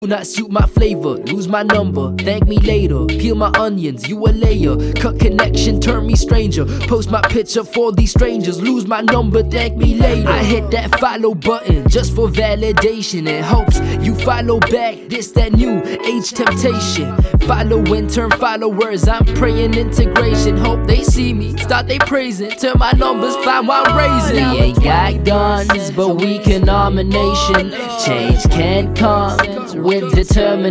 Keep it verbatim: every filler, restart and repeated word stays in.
Not suit my flavor, lose my number, thank me later. Peel my onions, you a layer. Cut connection, turn me stranger. Post my picture for these strangers, lose my number, thank me later. I hit that follow button just for validation and hopes you follow back. This that new age temptation. Follow and turn followers, I'm praying integration. Hope they see me, start they praising. Turn my numbers five while raising. We ain't got guns, but we can nomination. Change can't come with determination.